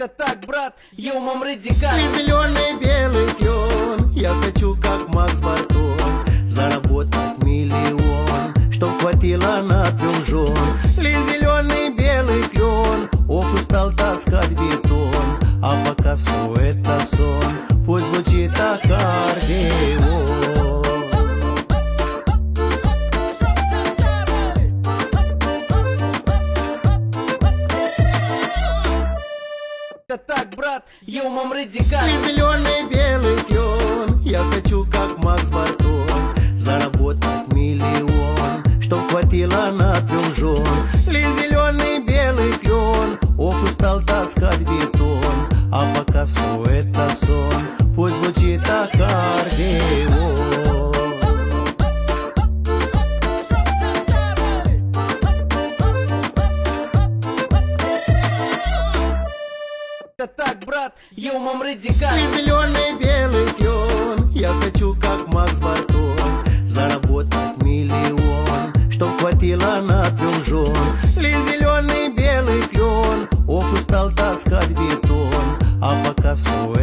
Так, брат, я умом радикален. Ты зеленый белый клен, я хочу как Макс Бартон заработать миллион, чтоб хватило на 3 жен. Ли зеленый белый клен, ох, устал таскать бетон, а пока все это сон, пусть звучит аккордеон. Так, брат, я умом радикален. Ты зеленый белый клен, я хочу как Макс Бартон заработать миллион, чтоб хватило на 3 жен. Ли зеленый белый клен, ох, устал таскать бетон, а пока все это сон, пусть звучит аккордеон. Так, брат, я умом радикален. Ты зеленый белый клен, я хочу как Макс Бартон заработать миллион, чтоб хватило на 3 жен. Ли зеленый белый клен, ох, устал таскать бетон, а пока все